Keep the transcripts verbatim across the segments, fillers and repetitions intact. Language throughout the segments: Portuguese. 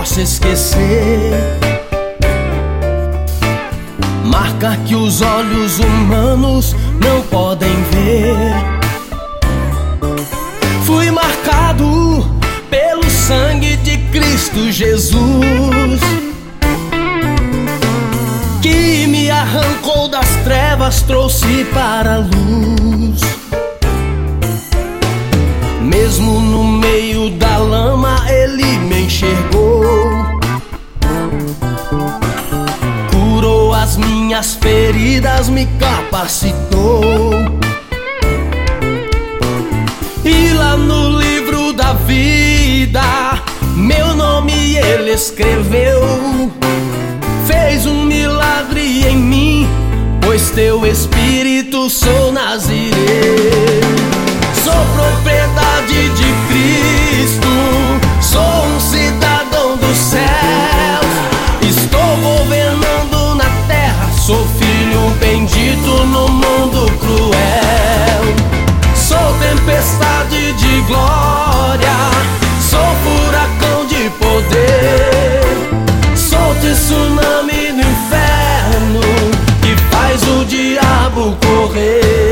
posso esquecer. Marca que os olhos humanos não podem ver. Fui marcado pelo sangue de Cristo Jesus, que me arrancou das trevas, trouxe para a luz. Mesmo no meio da lama, Ele me enxergou, curou as minhas feridas, me capacitou. E lá no livro da vida, meu nome Ele escreveu. Fez um milagre em mim, pois teu Espírito sou nazireu. Sou propriedade de Cristo, sou um cidadão dos céus. Estou governando na terra, sou filho bendito no mundo cruel. Sou tempestade de glória, sou furacão de poder. Sou tsunami no inferno que faz o diabo correr.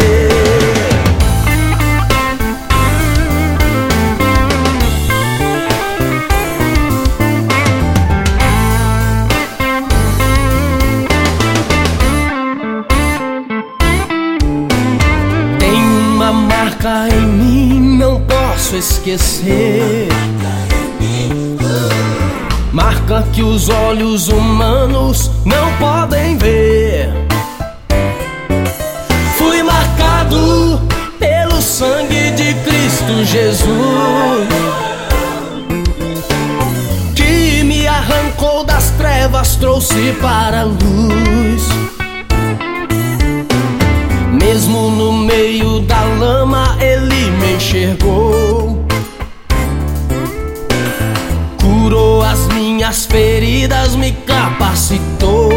Marca em mim, não posso esquecer. Marca que os olhos humanos não podem ver. Fui marcado pelo sangue de Cristo Jesus, que me arrancou das trevas, trouxe para a luz. Mesmo no meio da lama, Ele me enxergou, curou as minhas feridas, me capacitou.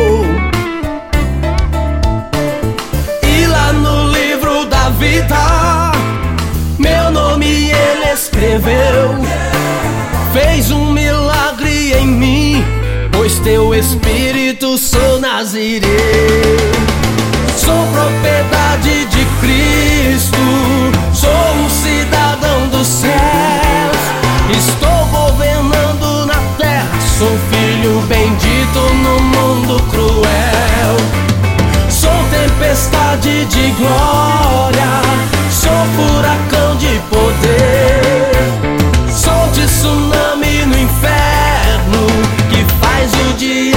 E lá no livro da vida, meu nome Ele escreveu. Fez um milagre em mim, pois teu Espírito sou nazireu. Sou propriedade de Cristo, sou um cidadão dos céus. Estou governando na terra, sou filho bendito no mundo cruel. Sou tempestade de glória, sou furacão de poder. Sou tsunami no inferno que faz o dia